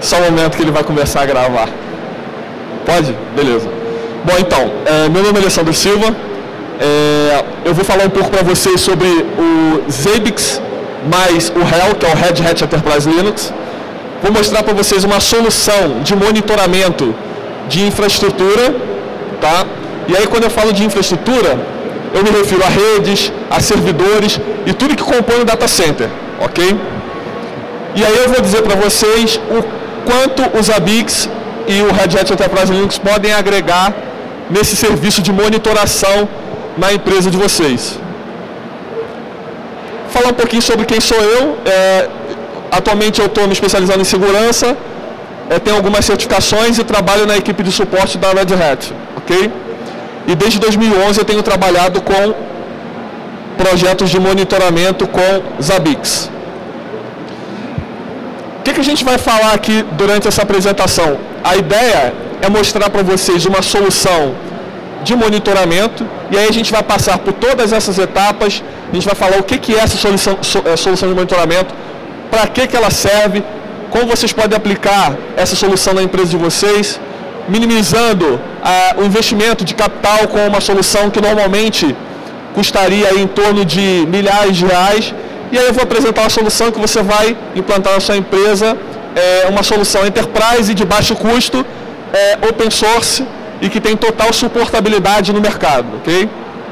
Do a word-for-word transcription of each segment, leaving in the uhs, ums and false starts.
Só um momento que ele vai começar a gravar. Pode? Beleza. Bom, então, é, meu nome é Alessandro Silva. É, eu vou falar um pouco para vocês sobre o Zabbix mais o Hell, que é o Red Hat Enterprise Linux. Vou mostrar para vocês uma solução de monitoramento de infraestrutura, tá? E aí, quando eu falo de infraestrutura, eu me refiro a redes, a servidores e tudo que compõe o data center, ok? E aí eu vou dizer para vocês o quanto o Zabbix e o Red Hat Enterprise Linux podem agregar nesse serviço de monitoração na empresa de vocês. Falar um pouquinho sobre quem sou eu. É, atualmente eu estou me especializando em segurança, é, tenho algumas certificações e trabalho na equipe de suporte da Red Hat, ok? E desde dois mil e onze eu tenho trabalhado com projetos de monitoramento com Zabbix. O que, que a gente vai falar aqui durante essa apresentação? A ideia é mostrar para vocês uma solução de monitoramento, e aí a gente vai passar por todas essas etapas, a gente vai falar o que, que é essa solução, solução de monitoramento, para que, que ela serve, como vocês podem aplicar essa solução na empresa de vocês, minimizando ah, o investimento de capital com uma solução que normalmente custaria aí em torno de milhares de reais. E aí eu vou apresentar uma solução que você vai implantar na sua empresa, é uma solução enterprise de baixo custo, é, open source e que tem total suportabilidade no mercado, ok?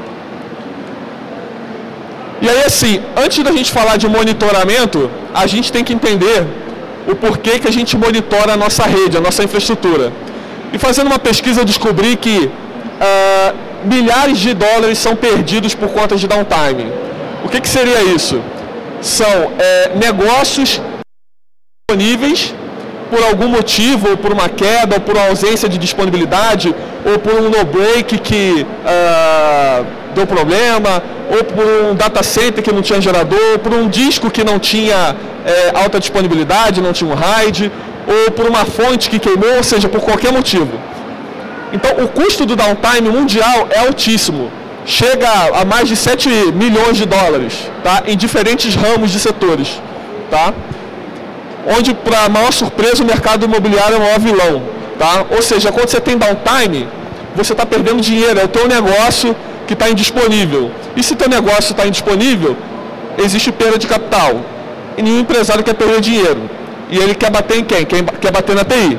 E aí assim, antes da gente falar de monitoramento, a gente tem que entender o porquê que a gente monitora a nossa rede, a nossa infraestrutura. E fazendo uma pesquisa eu descobri que ah, milhares de dólares são perdidos por conta de downtime. O que, que seria isso? São é, negócios disponíveis por algum motivo, ou por uma queda, ou por uma ausência de disponibilidade, ou por um no-break que uh, deu problema, ou por um data center que não tinha gerador, ou por um disco que não tinha é, alta disponibilidade, não tinha um RAID, ou por uma fonte que queimou, ou seja, por qualquer motivo. Então, o custo do downtime mundial é altíssimo. Chega a mais de sete milhões de dólares, tá? Em diferentes ramos de setores, tá? Onde, para maior surpresa, o mercado imobiliário é o maior vilão, tá? Ou seja, quando você tem downtime, você está perdendo dinheiro, é o teu negócio que está indisponível. E se teu negócio está indisponível, existe perda de capital. E nenhum empresário quer perder dinheiro. E ele quer bater em quem? Quer bater na T I.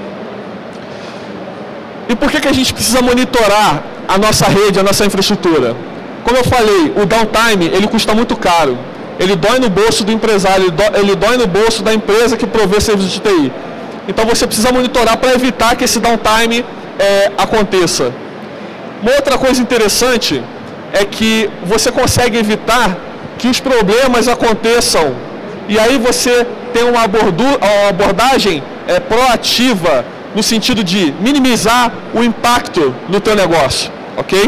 E por que, que a gente precisa monitorar a nossa rede, a nossa infraestrutura? Como eu falei, o downtime, ele custa muito caro. Ele dói no bolso do empresário, ele dói, ele dói no bolso da empresa que provê serviço de T I. Então você precisa monitorar para evitar que esse downtime é, aconteça. Uma outra coisa interessante é que você consegue evitar que os problemas aconteçam. E aí você tem uma, abordu, uma abordagem é, proativa, no sentido de minimizar o impacto no teu negócio, ok?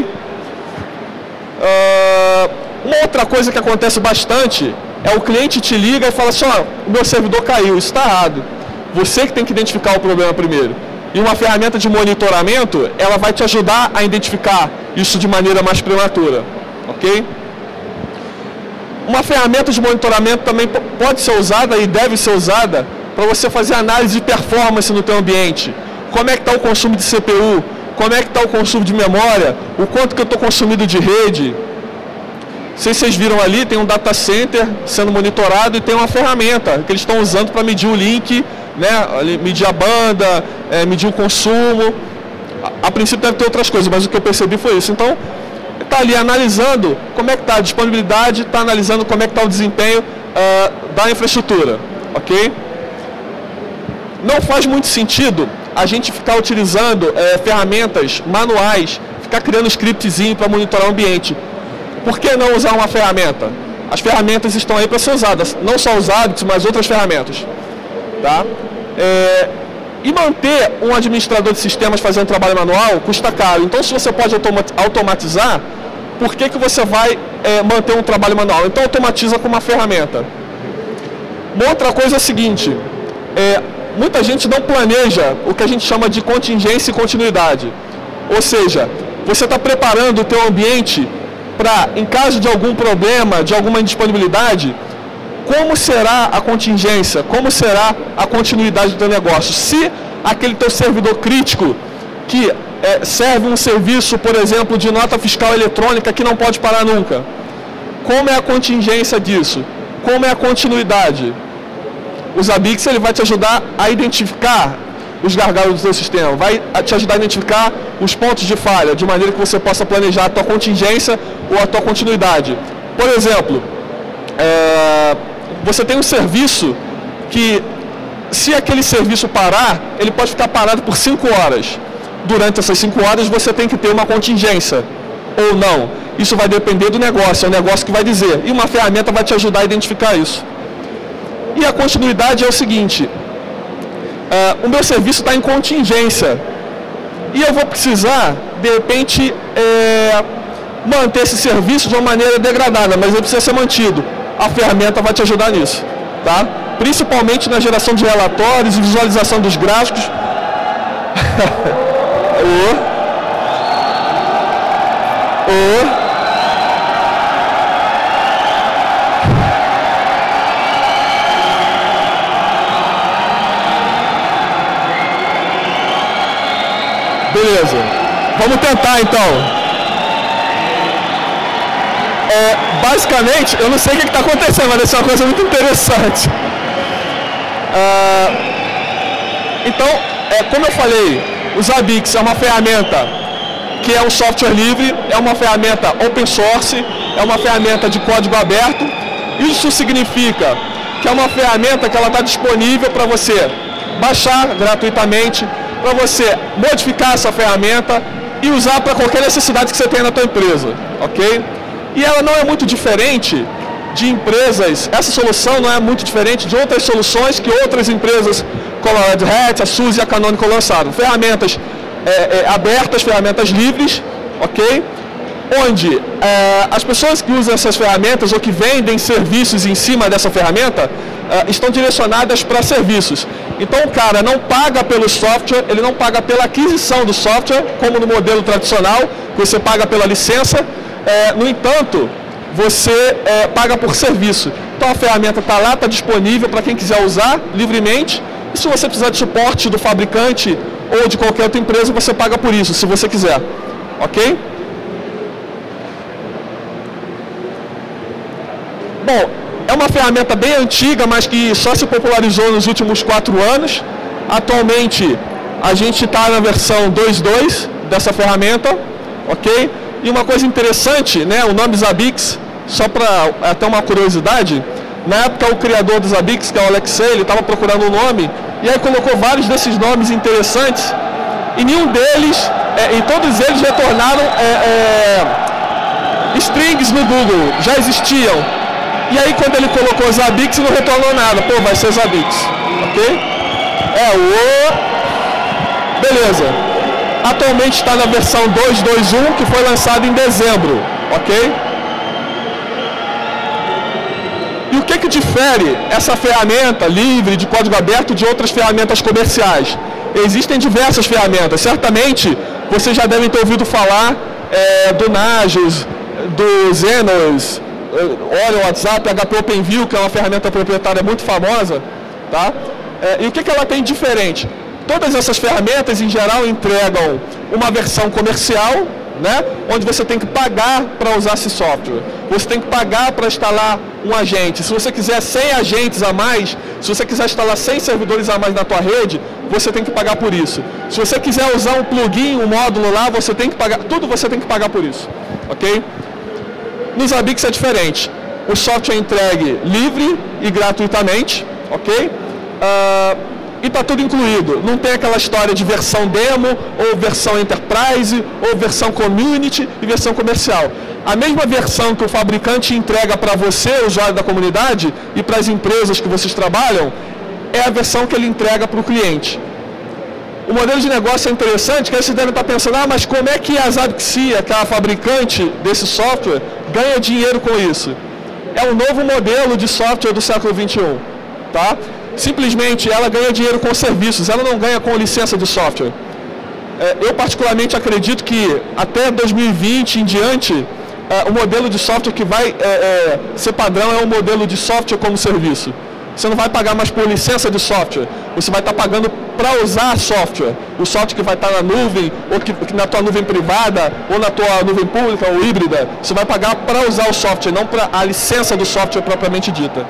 Uh, uma outra coisa que acontece bastante é o cliente te liga e fala assim, ó, o meu servidor caiu, isso está errado. Você que tem que identificar o problema primeiro. E uma ferramenta de monitoramento, ela vai te ajudar a identificar isso de maneira mais prematura, ok? Uma ferramenta de monitoramento também pode ser usada e deve ser usada para você fazer análise de performance no teu ambiente. Como é que está o consumo de C P U? Como é que está o consumo de memória? O quanto que eu estou consumindo de rede? Não sei se vocês viram ali, tem um data center sendo monitorado e tem uma ferramenta que eles estão usando para medir o link, né? Medir a banda, é, medir o consumo. A, a princípio deve ter outras coisas, mas o que eu percebi foi isso. Então, está ali analisando como é que está a disponibilidade, está analisando como é que está o desempenho uh, da infraestrutura, ok? Não faz muito sentido a gente ficar utilizando é, ferramentas manuais, ficar criando scriptzinho para monitorar o ambiente. Por que não usar uma ferramenta? As ferramentas estão aí para ser usadas, não só os hábitos, mas outras ferramentas. Tá? É, e manter um administrador de sistemas fazendo trabalho manual custa caro. Então, se você pode automatizar, por que, que você vai é, manter um trabalho manual? Então, automatiza com uma ferramenta. Uma outra coisa é a seguinte, é, muita gente não planeja o que a gente chama de contingência e continuidade. Ou seja, você está preparando o teu ambiente para, em caso de algum problema, de alguma indisponibilidade, como será a contingência, como será a continuidade do teu negócio. Se aquele teu servidor crítico, que é, serve um serviço, por exemplo, de nota fiscal eletrônica que não pode parar nunca, como é a contingência disso? Como é a continuidade? O Zabbix ele vai te ajudar a identificar os gargalos do seu sistema, vai te ajudar a identificar os pontos de falha, de maneira que você possa planejar a tua contingência ou a tua continuidade. Por exemplo, é, você tem um serviço que, se aquele serviço parar, ele pode ficar parado por cinco horas. Durante essas cinco horas você tem que ter uma contingência, ou não. Isso vai depender do negócio, é o negócio que vai dizer. E uma ferramenta vai te ajudar a identificar isso. E a continuidade é o seguinte, uh, o meu serviço está em contingência. E eu vou precisar, de repente, é, manter esse serviço de uma maneira degradada, mas ele precisa ser mantido. A ferramenta vai te ajudar nisso, tá? Principalmente na geração de relatórios e visualização dos gráficos. oh. Oh. Beleza, vamos tentar então. É, basicamente, eu não sei o que está acontecendo, mas isso é uma coisa muito interessante. Ah, então, é, como eu falei, o Zabbix é uma ferramenta que é um software livre, é uma ferramenta open source, é uma ferramenta de código aberto. Isso significa que é uma ferramenta que ela está disponível para você baixar gratuitamente, para você modificar essa ferramenta e usar para qualquer necessidade que você tenha na tua empresa, ok? E ela não é muito diferente de empresas, essa solução não é muito diferente de outras soluções que outras empresas como a Red Hat, a SUSE e a Canonical lançaram. Ferramentas é, é, abertas, ferramentas livres, ok? Onde é, as pessoas que usam essas ferramentas ou que vendem serviços em cima dessa ferramenta é, estão direcionadas para serviços. Então o cara não paga pelo software, ele não paga pela aquisição do software, como no modelo tradicional, que você paga pela licença. É, no entanto, você é, paga por serviço. Então a ferramenta está lá, está disponível para quem quiser usar livremente. E se você precisar de suporte do fabricante ou de qualquer outra empresa, você paga por isso, se você quiser. Ok? Bom, é uma ferramenta bem antiga, mas que só se popularizou nos últimos quatro anos. Atualmente, a gente está na versão dois ponto dois dessa ferramenta, ok? E uma coisa interessante, né, o nome Zabbix, só para até uma curiosidade, na época o criador do Zabbix, que é o Alexei, ele estava procurando um nome, e aí colocou vários desses nomes interessantes, e nenhum deles, é, e todos eles retornaram é, é, strings no Google, já existiam. E aí quando ele colocou Zabbix não retornou nada, pô, vai ser Zabbix, ok? É o... Beleza. Atualmente está na versão dois ponto dois ponto um, que foi lançada em dezembro, ok? E o que que difere essa ferramenta livre, de código aberto, de outras ferramentas comerciais? Existem diversas ferramentas, certamente vocês já devem ter ouvido falar é, do Nagios, do Zenos, Olha o WhatsApp, H P OpenView, que é uma ferramenta proprietária muito famosa, tá? É, e o que que ela tem de diferente? Todas essas ferramentas, em geral, entregam uma versão comercial, né, onde você tem que pagar para usar esse software. Você tem que pagar para instalar um agente. Se você quiser cem agentes a mais, se você quiser instalar cem servidores a mais na tua rede, você tem que pagar por isso. Se você quiser usar um plugin, um módulo lá, você tem que pagar, tudo você tem que pagar por isso, ok? No Zabbix é diferente. O software é entregue livre e gratuitamente, ok? Uh, e está tudo incluído. Não tem aquela história de versão demo, ou versão enterprise, ou versão community e versão comercial. A mesma versão que o fabricante entrega para você, usuário da comunidade, e para as empresas que vocês trabalham, é a versão que ele entrega para o cliente. O modelo de negócio é interessante, que aí vocês devem estar pensando, ah, mas como é que a Zabbixia, que é a fabricante desse software, ganha dinheiro com isso? É um novo modelo de software do século vinte e um, tá? Simplesmente ela ganha dinheiro com serviços, ela não ganha com licença de software. É, eu particularmente acredito que até dois mil e vinte em diante, uh, o modelo de software que vai é, é, ser padrão é o modelo de software como serviço. Você não vai pagar mais por licença de software, você vai estar pagando para usar software. O software que vai estar na nuvem, ou que, que na tua nuvem privada, ou na tua nuvem pública, ou híbrida, você vai pagar para usar o software, não para a licença do software propriamente dita.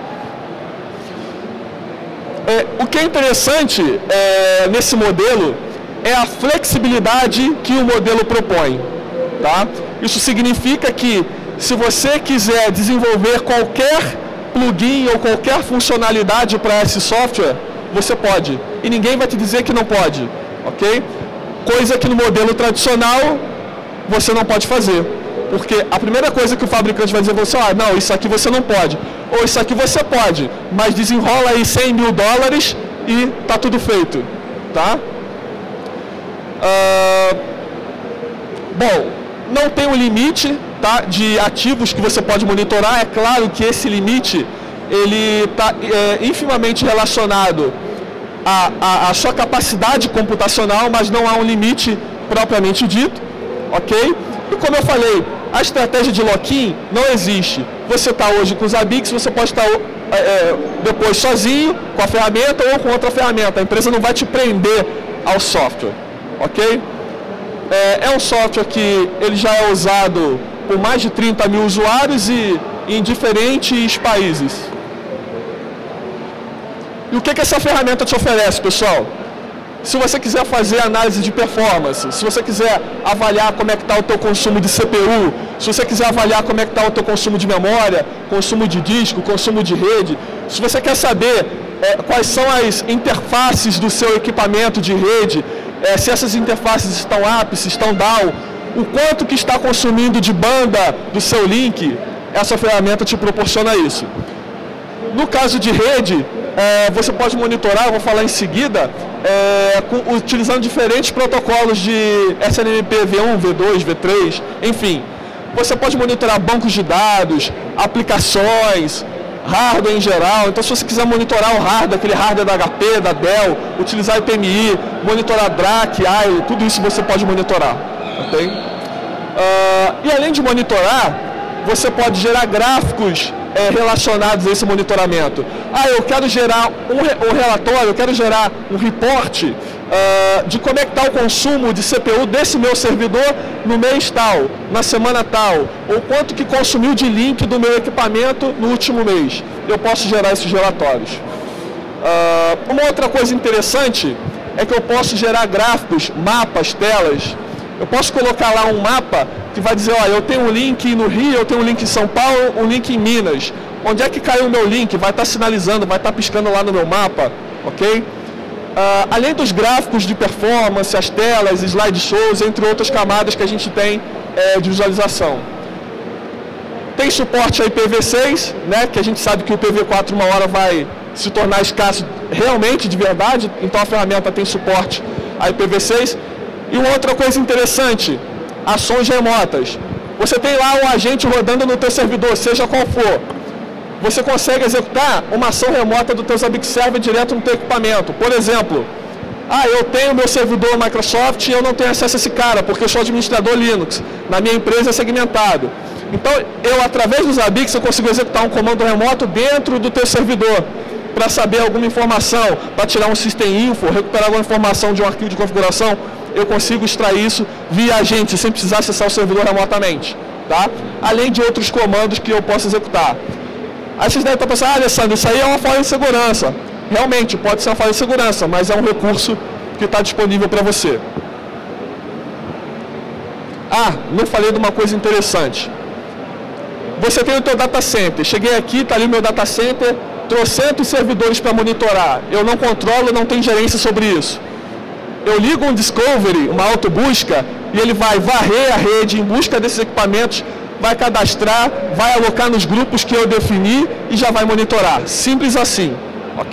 É, o que é interessante é, nesse modelo é a flexibilidade que o modelo propõe. Tá? Isso significa que se você quiser desenvolver qualquer plugin ou qualquer funcionalidade para esse software, você pode. E ninguém vai te dizer que não pode. Ok? Coisa que no modelo tradicional você não pode fazer. Porque a primeira coisa que o fabricante vai dizer a você, ah, não, isso aqui você não pode. Ou isso aqui você pode, mas desenrola aí cem mil dólares e tá tudo feito. Tá? Uh, bom, não tem um limite, tá, de ativos que você pode monitorar. É claro que esse limite ele está é, infimamente relacionado à, à, à sua capacidade computacional, mas não há um limite propriamente dito, ok? E como eu falei, a estratégia de lock-in não existe. Você está hoje com os A B I Cs, você pode estar é, depois sozinho com a ferramenta ou com outra ferramenta. A empresa não vai te prender ao software, ok? É, é um software que ele já é usado por mais de trinta mil usuários e em diferentes países. E o que, que essa ferramenta te oferece, pessoal? Se você quiser fazer análise de performance, se você quiser avaliar como é que está o teu consumo de C P U, se você quiser avaliar como é que está o teu consumo de memória, consumo de disco, consumo de rede, se você quer saber é, quais são as interfaces do seu equipamento de rede, é, se essas interfaces estão up, se estão down, o quanto que está consumindo de banda do seu link, essa ferramenta te proporciona isso. No caso de rede, é, você pode monitorar, eu vou falar em seguida, é, com, utilizando diferentes protocolos de S N M P V um, V dois, V três, enfim. Você pode monitorar bancos de dados, aplicações, hardware em geral. Então, se você quiser monitorar o hardware, aquele hardware da H P, da Dell, utilizar I P M I, monitorar D R A C, I O, tudo isso você pode monitorar. Okay? Uh, e além de monitorar, você pode gerar gráficos é, relacionados a esse monitoramento. Ah, eu quero gerar um, um relatório, eu quero gerar um report uh, de como é que está o consumo de C P U desse meu servidor no mês tal, na semana tal, ou quanto que consumiu de link do meu equipamento no último mês. Eu posso gerar esses relatórios. Uh, uma outra coisa interessante é que eu posso gerar gráficos, mapas, telas. Eu posso colocar lá um mapa que vai dizer, ó, eu tenho um link no Rio, eu tenho um link em São Paulo, um link em Minas. Onde é que caiu o meu link? Vai estar sinalizando, vai estar piscando lá no meu mapa, ok? Uh, além dos gráficos de performance, as telas, slideshows, entre outras camadas que a gente tem é, de visualização. Tem suporte a I P v seis, né, que a gente sabe que o I P v quatro uma hora vai se tornar escasso realmente, de verdade, então a ferramenta tem suporte a I P v seis. E uma outra coisa interessante, ações remotas. Você tem lá um agente rodando no teu servidor, seja qual for. Você consegue executar uma ação remota do teu Zabbix Server direto no teu equipamento. Por exemplo, ah, eu tenho meu servidor Microsoft e eu não tenho acesso a esse cara, porque eu sou administrador Linux. Na minha empresa é segmentado. Então, eu, através do Zabbix, eu consigo executar um comando remoto dentro do teu servidor, para saber alguma informação, para tirar um System Info, recuperar alguma informação de um arquivo de configuração. Eu consigo extrair isso via agente, sem precisar acessar o servidor remotamente, tá? Além de outros comandos que eu posso executar. Aí vocês devem estar pensando, ah, Alessandro, isso aí é uma falha de segurança. Realmente, pode ser uma falha de segurança, mas é um recurso que está disponível para você. Ah, não falei de uma coisa interessante. Você tem o teu data center. Cheguei aqui, está ali o meu data center, trocentos servidores para monitorar. Eu não controlo, não tenho gerência sobre isso. Eu ligo um Discovery, uma autobusca, e ele vai varrer a rede em busca desses equipamentos, vai cadastrar, vai alocar nos grupos que eu defini e já vai monitorar. Simples assim, ok?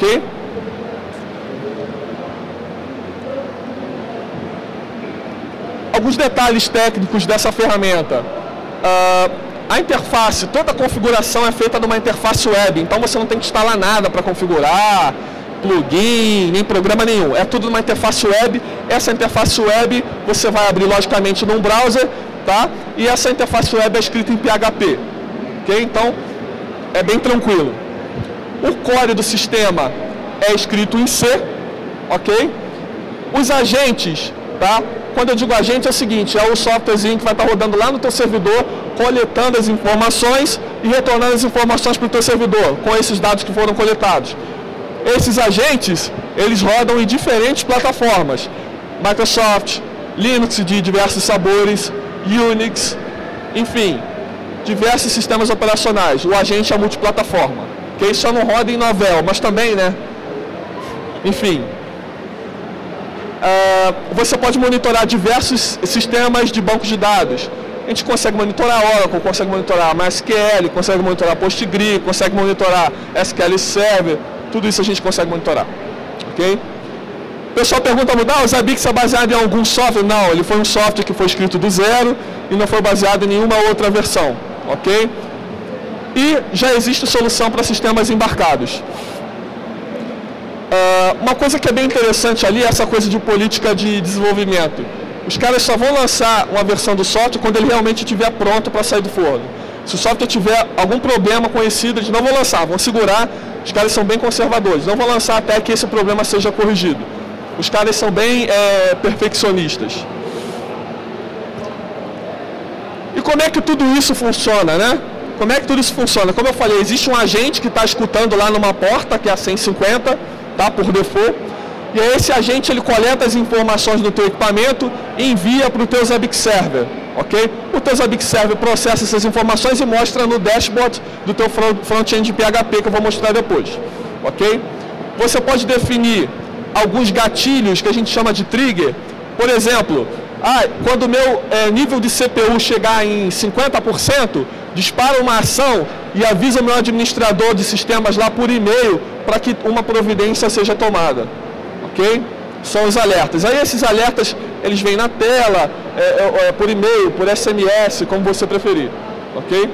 Alguns detalhes técnicos dessa ferramenta. Uh, a interface, toda a configuração é feita numa interface web, então você não tem que instalar nada para configurar, plugin, nem programa nenhum. É tudo numa interface web. Essa interface web você vai abrir logicamente num browser tá? E essa interface web é escrita em P H P, ok? Então, é bem tranquilo. O core do sistema é escrito em C, ok? Os agentes, tá? Quando eu digo agente é o seguinte, é o softwarezinho que vai estar rodando lá no teu servidor, coletando as informações e retornando as informações para o teu servidor, com esses dados que foram coletados. Esses agentes, eles rodam em diferentes plataformas, Microsoft, Linux de diversos sabores, Unix, enfim, diversos sistemas operacionais. O agente é multiplataforma, que só não roda em Novell, mas também, né? Enfim, uh, você pode monitorar diversos sistemas de banco de dados. A gente consegue monitorar Oracle, consegue monitorar MySQL, consegue monitorar PostgreSQL, consegue monitorar S Q L Server, tudo isso a gente consegue monitorar, ok? O pessoal pergunta, ah, o Zabbix é baseado em algum software? Não, ele foi um software que foi escrito do zero e não foi baseado em nenhuma outra versão, ok? E já existe solução para sistemas embarcados. Uh, uma coisa que é bem interessante ali é essa coisa de política de desenvolvimento. Os caras só vão lançar uma versão do software quando ele realmente estiver pronto para sair do forno. Se o software tiver algum problema conhecido, eles não vão lançar, vão segurar. Os caras são bem conservadores, não vão lançar até que esse problema seja corrigido. Os caras são bem é, perfeccionistas. E como é que tudo isso funciona, né? Como é que tudo isso funciona? Como eu falei, existe um agente que está escutando lá numa porta, que é a cento e cinquenta, tá, por default. E aí esse agente ele coleta as informações do teu equipamento e envia para o teu Zabbix Server, ok? O teu Zabbix Server processa essas informações e mostra no dashboard do teu front-end de P H P, que eu vou mostrar depois, ok? Você pode definir alguns gatilhos que a gente chama de trigger. Por exemplo, ah, quando o meu é, nível de C P U chegar em cinquenta por cento, dispara uma ação e avisa o meu administrador de sistemas lá por e-mail para que uma providência seja tomada. Ok? São os alertas. Aí esses alertas, eles vêm na tela, é, é, é, por e-mail, por S M S, como você preferir. Ok?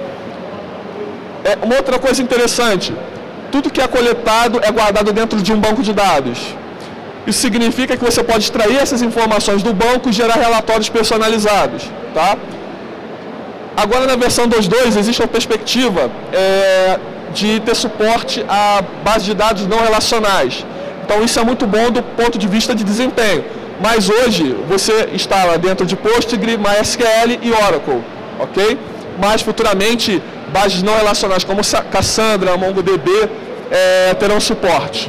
É, uma outra coisa interessante, tudo que é coletado é guardado dentro de um banco de dados. Isso significa que você pode extrair essas informações do banco e gerar relatórios personalizados. Tá? Agora na versão dois ponto dois existe uma perspectiva é, de ter suporte a bases de dados não relacionais. Então isso é muito bom do ponto de vista de desempenho. Mas hoje você instala dentro de PostgreSQL, MySQL e Oracle, ok? Mas futuramente bases não relacionais como Cassandra, MongoDB é, terão suporte.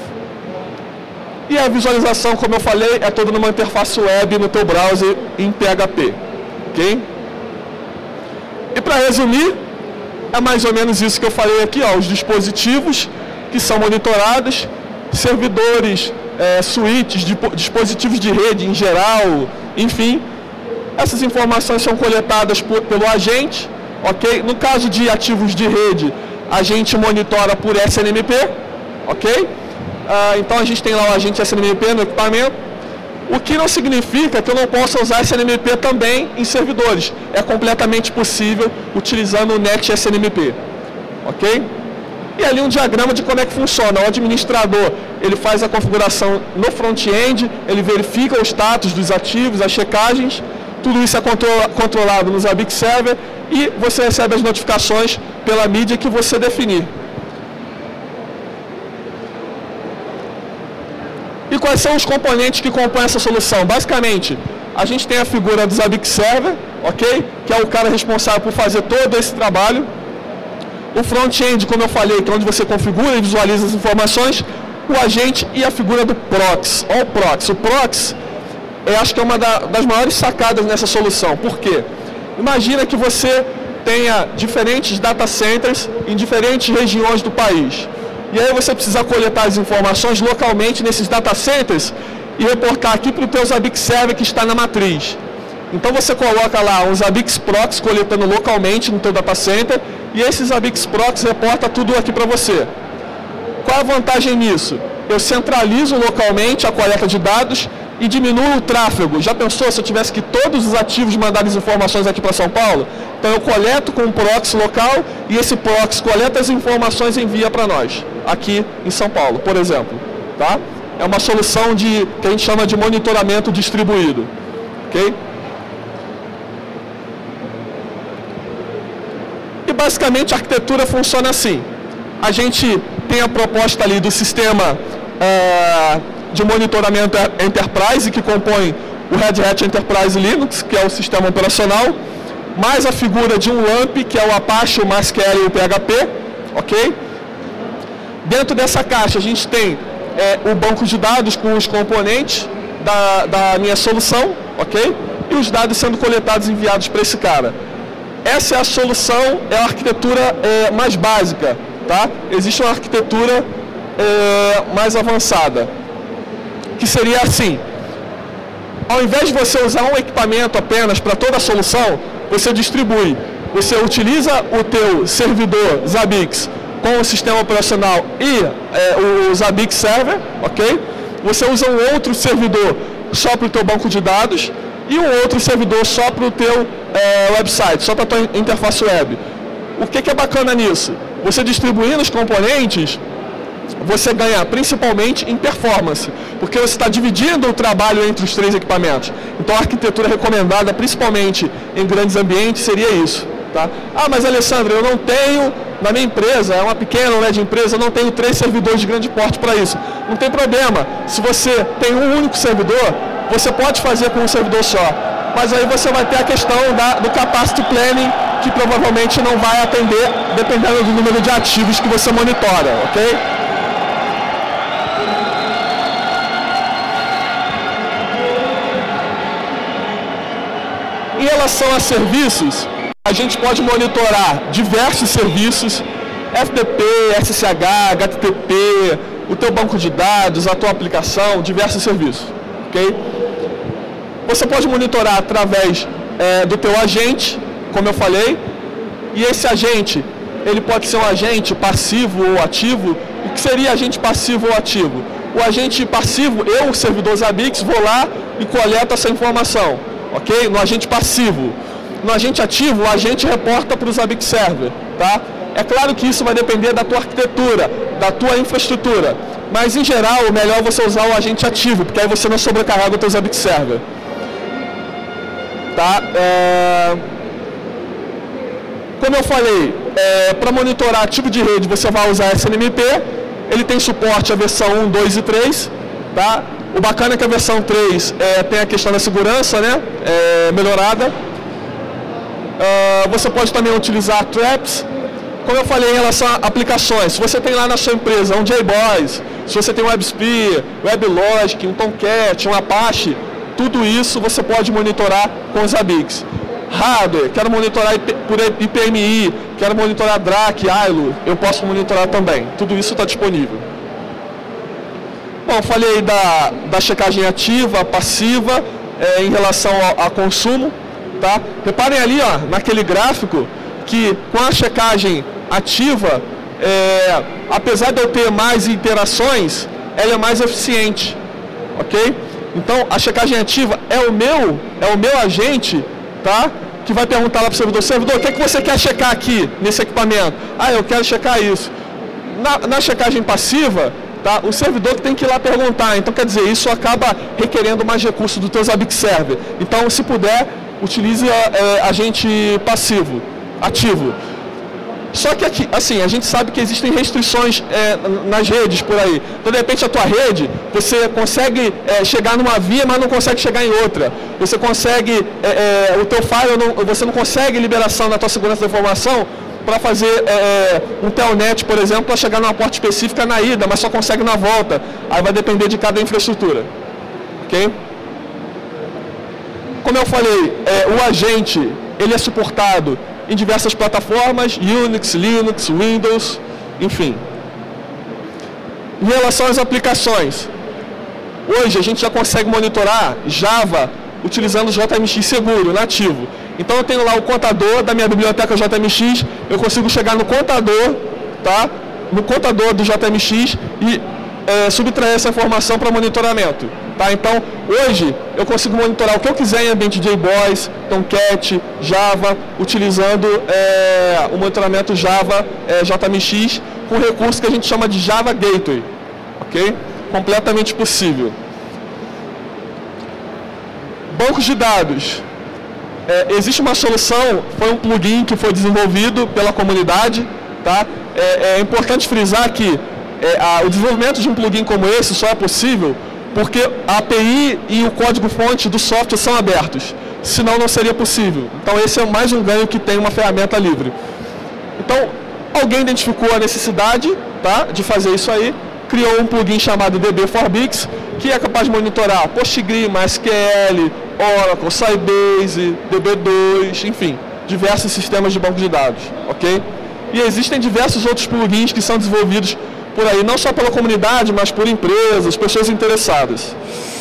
E a visualização, como eu falei, é toda numa interface web no teu browser em P H P, ok? E para resumir, é mais ou menos isso que eu falei aqui, ó, os dispositivos que são monitorados, servidores, é, switches, dispositivos de rede em geral, enfim, essas informações são coletadas por, pelo agente, ok? No caso de ativos de rede, a gente monitora por S N M P, ok? Ah, então a gente tem lá o agente S N M P no equipamento, o que não significa que eu não possa usar S N M P também em servidores. É completamente possível utilizando o Net S N M P, ok? E ali um diagrama de como é que funciona. O administrador, ele faz a configuração no front-end, ele verifica o status dos ativos, as checagens, tudo isso é controlado no Zabbix Server e você recebe as notificações pela mídia que você definir. E quais são os componentes que compõem essa solução? Basicamente, a gente tem a figura do Zabbix Server, ok? Que é o cara responsável por fazer todo esse trabalho. O front-end, como eu falei, que é onde você configura e visualiza as informações, o agente e a figura do proxy. Olha o proxy. O proxy, eu acho que é uma das maiores sacadas nessa solução. Por quê? Imagina que você tenha diferentes data centers em diferentes regiões do país. E aí você precisa coletar as informações localmente nesses data centers e reportar aqui para o teu Zabbix Server que está na matriz. Então você coloca lá um Zabbix Proxy coletando localmente no teu data center e esse Zabbix Proxy reporta tudo aqui para você. Qual a vantagem nisso? Eu centralizo localmente a coleta de dados e diminuo o tráfego. Já pensou se eu tivesse que todos os ativos mandarem as informações aqui para São Paulo? Então eu coleto com um proxy local e esse proxy coleta as informações e envia para nós, aqui em São Paulo, por exemplo. Tá? É uma solução de, que a gente chama de monitoramento distribuído. Ok? basicamente a arquitetura funciona assim. A gente tem a proposta ali do sistema é, de monitoramento Enterprise, que compõe o Red Hat Enterprise Linux, que é o sistema operacional, mais a figura de um LAMP, que é o Apache, o MySQL e o P H P, ok? Dentro dessa caixa a gente tem é, o banco de dados com os componentes da, da minha solução, ok? E os dados sendo coletados e enviados para esse cara. Essa é a solução, é a arquitetura é, mais básica, tá? Existe uma arquitetura é, mais avançada, que seria assim: ao invés de você usar um equipamento apenas para toda a solução, você distribui. Você utiliza o teu servidor Zabbix com o sistema operacional e é, o Zabbix Server, ok? Você usa um outro servidor só para o teu banco de dados e um outro servidor só para o teu é, website, só para a tua interface web. O que, que é bacana nisso? Você distribuindo os componentes, você ganha principalmente em performance, porque você está dividindo o trabalho entre os três equipamentos. Então a arquitetura recomendada, principalmente em grandes ambientes, seria isso. Tá? Ah, mas Alessandro, eu não tenho, na minha empresa, é uma pequena ou média empresa, eu não tenho três servidores de grande porte para isso. Não tem problema, se você tem um único servidor, você pode fazer com um servidor só. Mas aí você vai ter a questão da, do capacity planning, que provavelmente não vai atender, dependendo do número de ativos que você monitora, ok? Em relação a serviços, a gente pode monitorar diversos serviços, F T P, S S H, H T T P, o teu banco de dados, a tua aplicação, diversos serviços, ok? Você pode monitorar através é, do teu agente, como eu falei, e esse agente, ele pode ser um agente passivo ou ativo. O que seria agente passivo ou ativo? O agente passivo, eu, o servidor Zabbix, vou lá e coleto essa informação, ok? No agente passivo. No agente ativo, o agente reporta para o Zabbix Server, tá? É claro que isso vai depender da tua arquitetura, da tua infraestrutura, mas em geral o melhor é você usar o agente ativo, porque aí você não sobrecarrega o teu Zabbix Server. Tá? É... Como eu falei, é... para monitorar tipo de rede você vai usar S N M P, ele tem suporte à versão um, dois e três, tá? O bacana é que a versão três é... tem a questão da segurança, né? É... melhorada. Uh, você pode também utilizar traps. Como eu falei em relação a aplicações, se você tem lá na sua empresa um JBoss, se você tem um WebSphere, WebLogic, um Tomcat, um Apache, tudo isso você pode monitorar com os Zabbix. Hardware, quero monitorar por I P M I, quero monitorar D R A C, I L O, eu posso monitorar também. Tudo isso está disponível. Bom, falei da, da checagem ativa, passiva, é, em relação ao, ao consumo. Tá? Reparem ali, ó, naquele gráfico, que com a checagem ativa, é, apesar de eu ter mais interações, ela é mais eficiente, ok? Então a checagem ativa é o meu, é o meu agente, tá? Que vai perguntar lá para o servidor: servidor, o que é que você quer checar aqui nesse equipamento? Ah, eu quero checar isso. Na, na checagem passiva, tá? O servidor que tem que ir lá perguntar. Então quer dizer, isso acaba requerendo mais recursos do teu Zabbix Server. Então, se puder, utilize é, agente passivo, ativo. Só que aqui, assim, a gente sabe que existem restrições é, nas redes por aí. Então, de repente, a tua rede, você consegue é, chegar numa via, mas não consegue chegar em outra. Você consegue, é, é, o teu file, não, você não consegue liberação da tua segurança da informação para fazer é, um telnet, por exemplo, para chegar numa porta específica na ida, mas só consegue na volta. Aí vai depender de cada infraestrutura. Ok? Como eu falei, é, o agente, ele é suportado em diversas plataformas, Unix, Linux, Windows, enfim. Em relação às aplicações, hoje a gente já consegue monitorar Java utilizando o J M X seguro, nativo. Então eu tenho lá o contador da minha biblioteca J M X, eu consigo chegar no contador, tá? No contador do J M X e é, subtrair essa informação para monitoramento. Tá? Então, hoje, eu consigo monitorar o que eu quiser em ambiente JBoss, Tomcat, Java, utilizando é, o monitoramento Java é, J M X com recurso que a gente chama de Java Gateway. Ok? Completamente possível. Bancos de dados. é, existe uma solução, foi um plugin que foi desenvolvido pela comunidade, tá? É, é importante frisar que é, a, o desenvolvimento de um plugin como esse só é possível porque a API e o código-fonte do software são abertos, senão não seria possível. Então esse é mais um ganho que tem uma ferramenta livre. Então, alguém identificou a necessidade, tá, de fazer isso aí, criou um plugin chamado D B for Bix, que é capaz de monitorar PostgreSQL, MySQL, Oracle, Sybase, D B dois, enfim, diversos sistemas de banco de dados, ok? E existem diversos outros plugins que são desenvolvidos por aí, não só pela comunidade, mas por empresas, pessoas interessadas.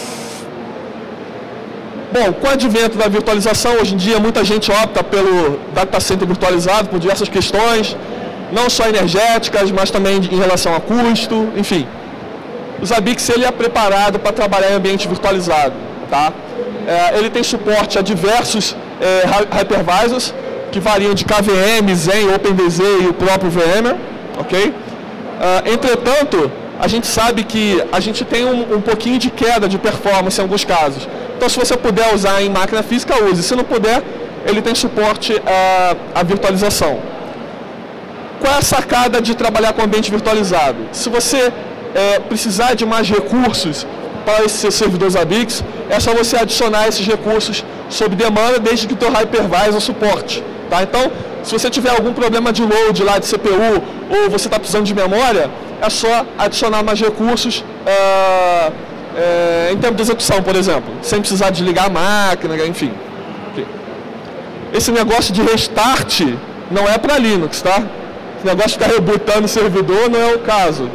Bom, com o advento da virtualização, hoje em dia muita gente opta pelo data center virtualizado por diversas questões, não só energéticas, mas também em relação a custo, enfim. O Zabbix ele é preparado para trabalhar em ambiente virtualizado, tá? É, ele tem suporte a diversos é, hypervisors, que variam de K V M, Zen, OpenDZ e o próprio VMware, ok? Uh, entretanto, a gente sabe que a gente tem um, um pouquinho de queda de performance em alguns casos. Então, se você puder usar em máquina física, use. Se não puder, ele tem suporte uh, à virtualização. Qual é a sacada de trabalhar com ambiente virtualizado? Se você é, precisar de mais recursos para esse servidor Zabbix, é só você adicionar esses recursos sob demanda, desde que o teu hypervisor suporte. Tá? Então, se você tiver algum problema de load lá de C P U, ou você está precisando de memória, é só adicionar mais recursos uh, uh, em termos de execução, por exemplo, sem precisar desligar a máquina, enfim. Esse negócio de restart não é para Linux, tá? Esse negócio de ficar rebootando o servidor não é o caso.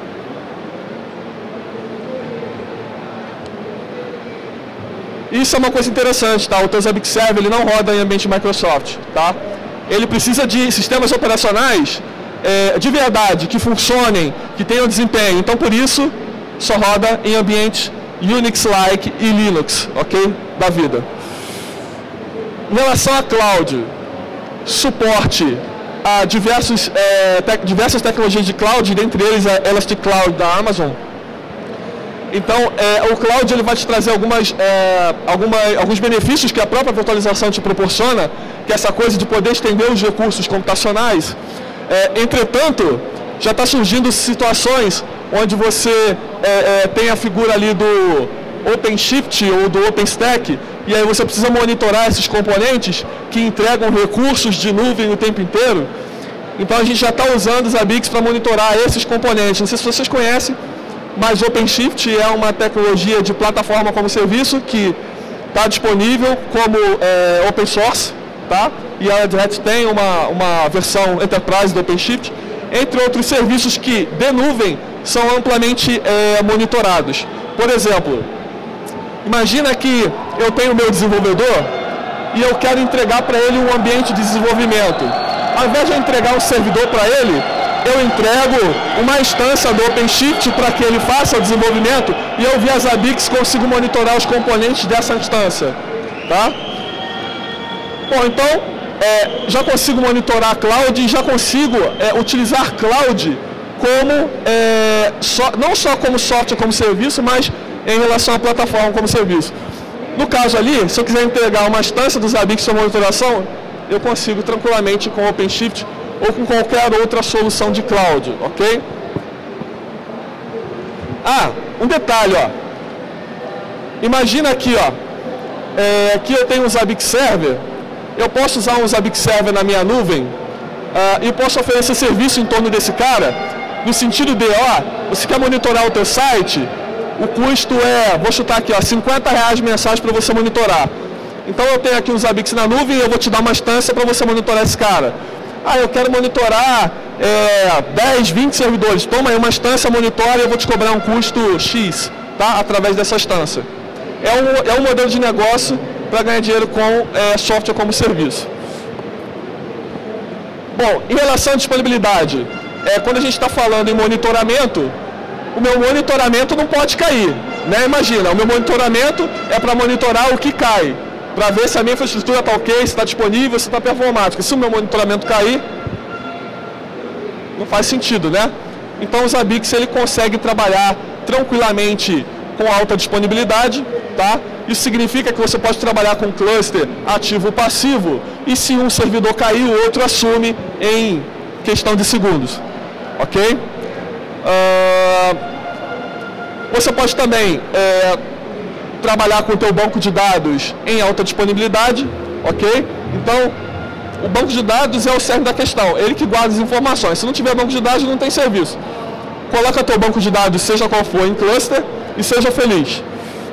Isso é uma coisa interessante, tá? O teu Zabbix Server ele não roda em ambiente Microsoft, tá? Ele precisa de sistemas operacionais é, de verdade, que funcionem, que tenham desempenho. Então, por isso, só roda em ambiente Unix-like e Linux, ok? Da vida. Em relação a cloud, suporte a diversos, é, te, diversas tecnologias de cloud, dentre eles a Elastic Cloud da Amazon. Então, é, o cloud ele vai te trazer algumas, é, alguma, alguns benefícios que a própria virtualização te proporciona, que é essa coisa de poder estender os recursos computacionais. É, entretanto, já está surgindo situações onde você é, é, tem a figura ali do OpenShift ou do OpenStack, e aí você precisa monitorar esses componentes que entregam recursos de nuvem o tempo inteiro. Então, a gente já está usando o Zabbix para monitorar esses componentes. Não sei se vocês conhecem, mas OpenShift é uma tecnologia de plataforma como serviço que está disponível como é, open source, tá? E a Red Hat tem uma, uma versão Enterprise do OpenShift, entre outros serviços que, de nuvem, são amplamente é, monitorados. Por exemplo, imagina que eu tenho o meu desenvolvedor e eu quero entregar para ele um ambiente de desenvolvimento. Ao invés de eu entregar um servidor para ele, eu entrego uma instância do OpenShift para que ele faça o desenvolvimento e eu, via Zabbix, consigo monitorar os componentes dessa instância. Tá? Bom, então, é, já consigo monitorar a cloud e já consigo é, utilizar cloud como, é, só, não só como software como serviço, mas em relação à plataforma como serviço. No caso ali, se eu quiser entregar uma instância do Zabbix para monitoração, eu consigo tranquilamente com o OpenShift ou com qualquer outra solução de cloud, ok? Ah, um detalhe, ó. Imagina aqui, ó. É, aqui eu tenho um Zabbix Server. Eu posso usar um Zabbix Server na minha nuvem uh, e posso oferecer serviço em torno desse cara, no sentido de, ó, você quer monitorar o teu site, o custo é, vou chutar aqui, ó, cinquenta reais mensais para você monitorar. Então eu tenho aqui um Zabbix na nuvem e eu vou te dar uma instância para você monitorar esse cara. Ah, eu quero monitorar é, dez, vinte servidores. Toma aí uma instância, monitora e eu vou te cobrar um custo X, tá? Através dessa instância. É um, é um modelo de negócio para ganhar dinheiro com é, software como serviço. Bom, em relação à disponibilidade, é, quando a gente está falando em monitoramento, o meu monitoramento não pode cair, né? Imagina, o meu monitoramento é para monitorar o que cai, para ver se a minha infraestrutura está ok, se está disponível, se está performática. Se o meu monitoramento cair, não faz sentido, né? Então o Zabbix ele consegue trabalhar tranquilamente com alta disponibilidade Tá? Isso significa que você pode trabalhar com cluster ativo ou passivo, e se um servidor cair, o outro assume em questão de segundos. Ok? Uh, você pode também é, trabalhar com o teu banco de dados em alta disponibilidade. Ok? Então, o banco de dados é o cerne da questão, ele que guarda as informações. Se não tiver banco de dados, não tem serviço. Coloca teu banco de dados, seja qual for, em cluster e seja feliz.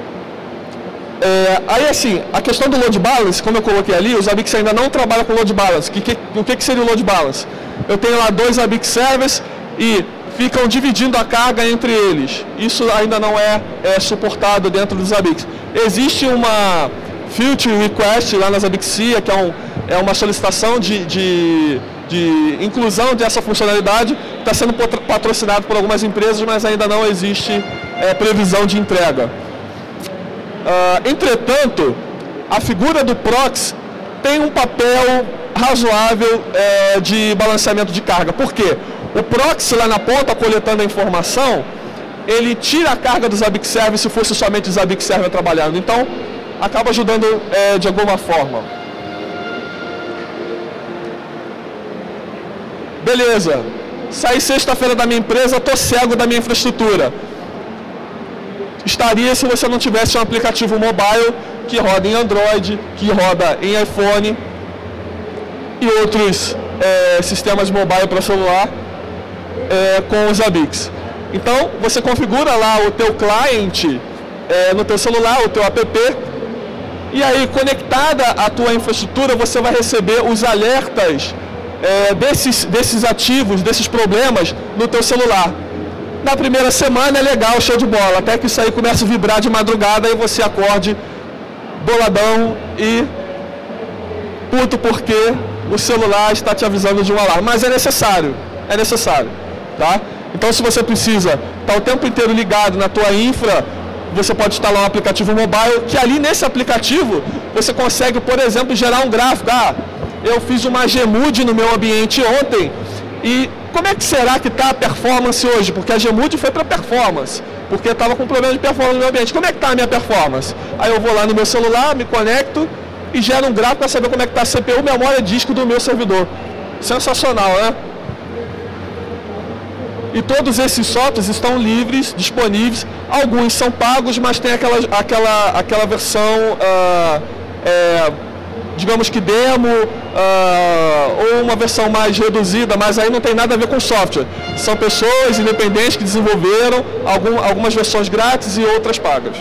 É, aí assim, a questão do load balance, como eu coloquei ali, os Zabbix ainda não trabalham com load balance. Que, que, o que, que seria o load balance? Eu tenho lá dois Zabbix servers e ficam dividindo a carga entre eles. Isso ainda não é, é suportado dentro dos Zabbix. Existe uma feature request lá na Zabbixia, que é, um, é uma solicitação de, de, de inclusão dessa funcionalidade, está sendo patrocinado por algumas empresas, mas ainda não existe é, previsão de entrega. Uh, entretanto, a figura do proxy tem um papel razoável é, de balanceamento de carga. Por quê? O proxy lá na ponta, coletando a informação, ele tira a carga do Zabbix Server se fosse somente o Zabbix Server trabalhando. Então, acaba ajudando é, de alguma forma. Beleza. Saí sexta-feira da minha empresa, estou cego da minha infraestrutura. Estaria se você não tivesse um aplicativo mobile que roda em Android, que roda em iPhone e outros é, sistemas mobile para celular é, com os Zabbix. Então, você configura lá o teu cliente é, no teu celular, o teu app, e aí, conectada à tua infraestrutura, você vai receber os alertas é, desses, desses ativos, desses problemas no teu celular. Na primeira semana é legal, show de bola, até que isso aí começa a vibrar de madrugada e você acorde boladão e puto porque o celular está te avisando de um alarme. Mas é necessário, é necessário, tá? Então, se você precisa estar o tempo inteiro ligado na tua infra, você pode instalar um aplicativo mobile, que ali nesse aplicativo você consegue, por exemplo, gerar um gráfico. Ah, eu fiz uma Gmood no meu ambiente ontem e como é que será que está a performance hoje? Porque a Gmood foi para performance, porque estava com problema de performance no meu ambiente. Como é que está a minha performance? Aí eu vou lá no meu celular, me conecto e gero um gráfico para saber como é que está a C P U, memória disco do meu servidor. Sensacional, né? E todos esses softwares estão livres, disponíveis. Alguns são pagos, mas tem aquela, aquela, aquela versão, uh, é, digamos que demo, uh, ou uma versão mais reduzida, mas aí não tem nada a ver com software. São pessoas independentes que desenvolveram algum, algumas versões grátis e outras pagas.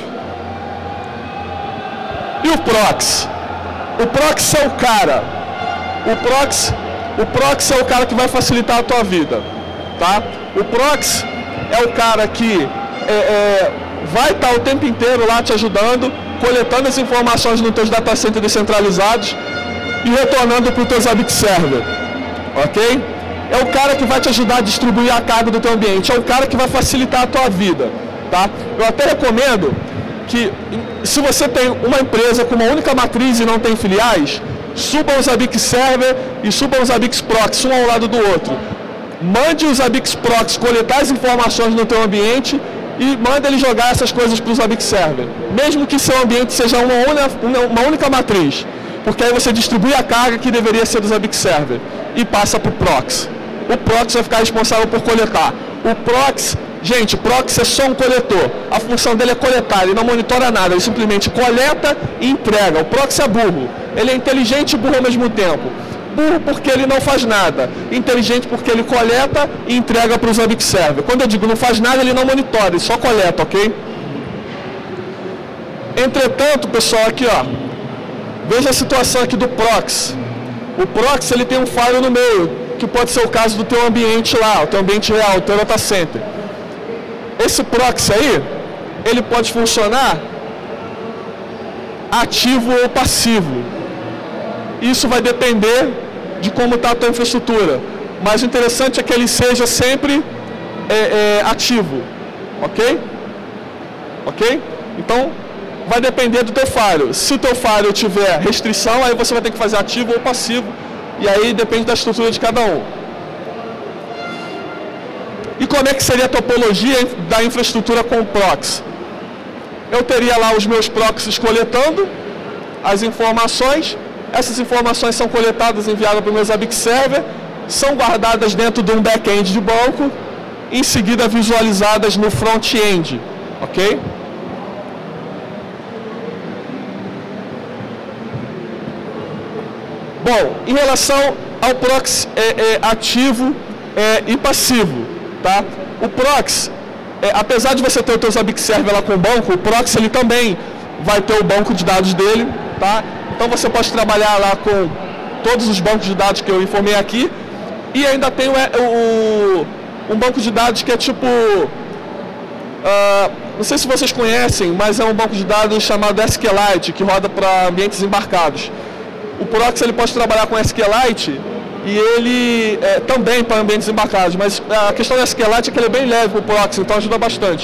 E o proxy? O proxy é o cara. O proxy, o proxy é o cara que vai facilitar a tua vida. Tá? O proxy é o cara que é, é, vai estar o tempo inteiro lá te ajudando, coletando as informações nos teus data centers descentralizados e retornando para o teu Zabbix Server. Ok? É o cara que vai te ajudar a distribuir a carga do teu ambiente. É o cara que vai facilitar a tua vida. Tá? Eu até recomendo que, se você tem uma empresa com uma única matriz e não tem filiais, suba o Zabbix Server e suba o Zabbix Proxy, um ao lado do outro. Mande os Zabbix Proxy coletar as informações no teu ambiente e manda ele jogar essas coisas para o Zabbix Server. Mesmo que seu ambiente seja uma, una, uma única matriz, porque aí você distribui a carga que deveria ser do Zabbix Server e passa para o Proxy. O Proxy vai ficar responsável por coletar. O Proxy, gente, o Proxy é só um coletor. A função dele é coletar, ele não monitora nada, ele simplesmente coleta e entrega. O Proxy é burro, ele é inteligente e burro ao mesmo tempo. Burro porque ele não faz nada, inteligente porque ele coleta e entrega para o Zabbix Server. Quando eu digo não faz nada, ele não monitora, ele só coleta, ok? Entretanto, pessoal, aqui ó, veja a situação aqui do proxy. O proxy ele tem um file no meio, que pode ser o caso do teu ambiente lá, o teu ambiente real, o teu data center. Esse proxy aí, ele pode funcionar ativo ou passivo. Isso vai depender de como está a tua infraestrutura. Mas o interessante é que ele seja sempre é, é, ativo. Ok? Ok? Então, vai depender do teu firewall. Se o teu firewall tiver restrição, aí você vai ter que fazer ativo ou passivo. E aí depende da estrutura de cada um. E como é que seria a topologia da infraestrutura com o proxy? eu teria lá os meus proxies coletando as informações. Essas informações são coletadas e enviadas para o meu Zabbix Server, são guardadas dentro de um back-end de banco, em seguida visualizadas no front-end, ok? Bom, em relação ao proxy é, é, ativo é, e passivo, tá? O proxy, é, apesar de você ter o teu Zabbix Server lá com o banco, o proxy ele também vai ter o banco de dados dele, tá? Então você pode trabalhar lá com todos os bancos de dados que eu informei aqui, e ainda tem o, o, um banco de dados que é tipo, uh, não sei se vocês conhecem, mas é um banco de dados chamado SQLite, que roda para ambientes embarcados. O proxy ele pode trabalhar com SQLite e ele é, também para ambientes embarcados, mas a questão do SQLite é que ele é bem leve para o proxy, então ajuda bastante.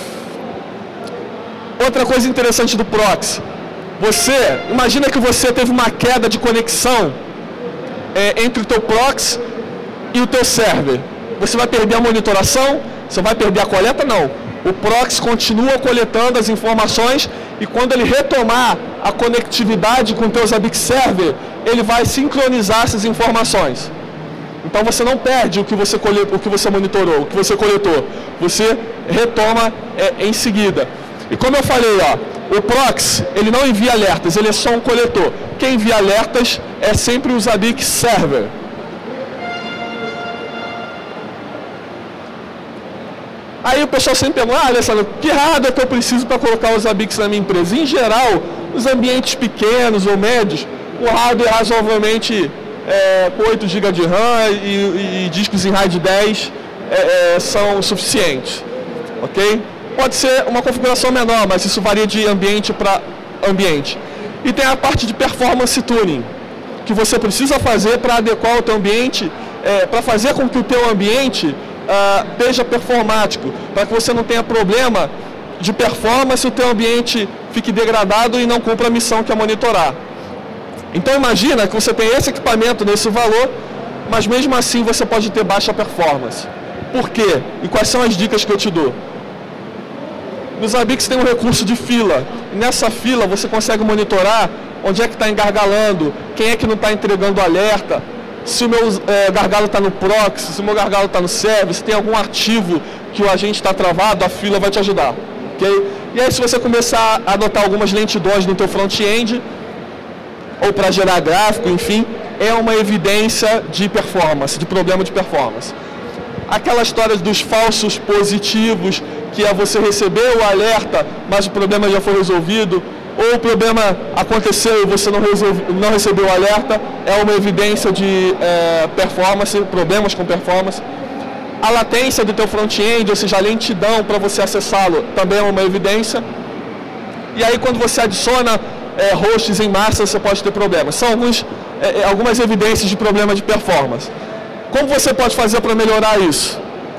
Outra coisa interessante do proxy, você, imagina que você teve uma queda de conexão é, entre o teu proxy e o teu server. Você vai perder a monitoração? Você vai perder a coleta? Não. O proxy continua coletando as informações e quando ele retomar a conectividade com o teu Zabbix Server, ele vai sincronizar essas informações. Então você não perde o que você, colet... o que você monitorou, o que você coletou. Você retoma é, em seguida. E como eu falei, ó, o proxy ele não envia alertas, ele é só um coletor. Quem envia alertas é sempre o Zabbix Server. Aí o pessoal sempre pergunta, ah, Alessandro, que hardware que eu preciso para colocar os Zabbix na minha empresa? Em geral, os ambientes pequenos ou médios, o hardware razoavelmente é, com oito gigas de RAM e, e discos em RAID dez é, é, são suficientes, ok? Pode ser uma configuração menor, mas isso varia de ambiente para ambiente. E tem a parte de performance tuning, que você precisa fazer para adequar o teu ambiente, é, para fazer com que o teu ambiente Uh, seja performático, para que você não tenha problema de performance, o teu ambiente fique degradado e não cumpra a missão que é monitorar. Então imagina que você tem esse equipamento nesse valor, mas mesmo assim você pode ter baixa performance. Por quê? E quais são as dicas que eu te dou? No Zabbix tem um recurso de fila. E nessa fila você consegue monitorar onde é que está engargalando, quem é que não está entregando alerta, se o meu é, gargalo está no proxy, se o meu gargalo está no server, se tem algum arquivo que o agente está travado, a fila vai te ajudar. Okay? E aí se você começar a adotar algumas lentidões no teu front-end, ou para gerar gráfico, enfim, é uma evidência de performance, de problema de performance. Aquela história dos falsos positivos, que é você receber o alerta, mas o problema já foi resolvido, ou o problema aconteceu e você não, resolve, não recebeu o alerta, é uma evidência de é, performance, problemas com performance. A latência do teu front-end, ou seja, a lentidão para você acessá-lo, também é uma evidência. E aí quando você adiciona é, hosts em massa, você pode ter problemas. São alguns, é, algumas evidências de problema de performance. Como você pode fazer para melhorar isso?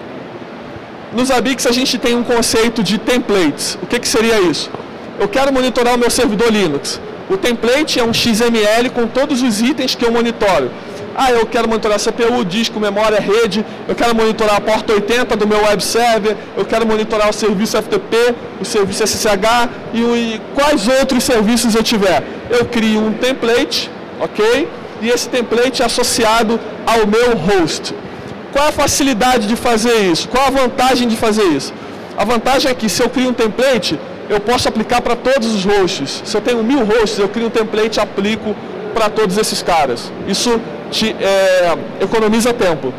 No Zabbix a gente tem um conceito de templates. O que, que seria isso? Eu quero monitorar o meu servidor Linux. O template é um X M L com todos os itens que eu monitoro. Ah, eu quero monitorar C P U, disco, memória, rede, eu quero monitorar a porta oitenta do meu web server, eu quero monitorar o serviço F T P, o serviço S S H e, e quais outros serviços eu tiver. Eu crio um template, ok? E esse template é associado ao meu host. Qual é a facilidade de fazer isso? Qual a vantagem de fazer isso? A vantagem é que se eu crio um template, eu posso aplicar para todos os hosts. Se eu tenho mil hosts, eu crio um template e aplico para todos esses caras. Isso te é, economiza tempo.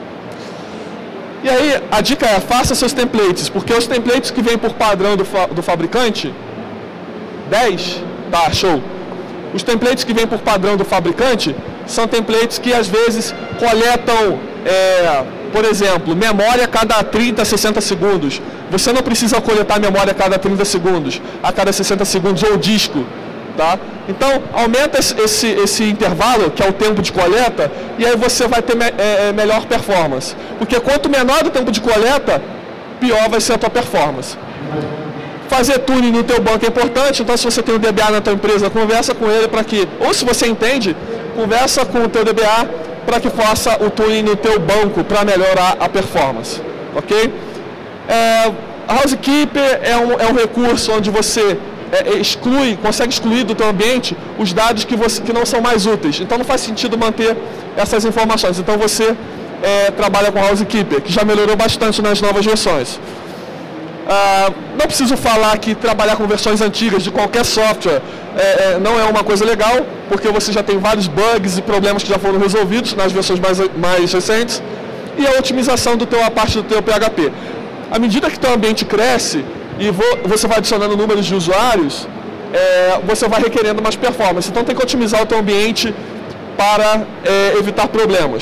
E aí, a dica é, faça seus templates, porque os templates que vêm por padrão do, fa do fabricante, dez, tá, show. Os templates que vêm por padrão do fabricante são templates que às vezes coletam, é, por exemplo, memória a cada trinta, sessenta segundos. Você não precisa coletar memória a cada trinta segundos, a cada sessenta segundos, ou disco. Tá? Então, aumenta esse, esse intervalo, que é o tempo de coleta, e aí você vai ter me, é, melhor performance. Porque quanto menor o tempo de coleta, pior vai ser a tua performance. Fazer tuning no teu banco é importante, então se você tem um D B A na tua empresa, conversa com ele para que, ou se você entende, conversa com o teu D B A para que faça o tuning no teu banco para melhorar a performance. Ok? É, Housekeeper é um, é um recurso onde você é, exclui, consegue excluir do teu ambiente os dados que, você, que não são mais úteis. Então não faz sentido manter essas informações. Então você é, trabalha com Housekeeper, que já melhorou bastante nas novas versões. Ah, não preciso falar que trabalhar com versões antigas de qualquer software é, é, não é uma coisa legal, porque você já tem vários bugs e problemas que já foram resolvidos nas versões mais, mais recentes. E a otimização do teu, a parte do teu P H P. À medida que teu ambiente cresce e vo, você vai adicionando números de usuários, é, você vai requerendo mais performance. Então tem que otimizar o teu ambiente para é, evitar problemas.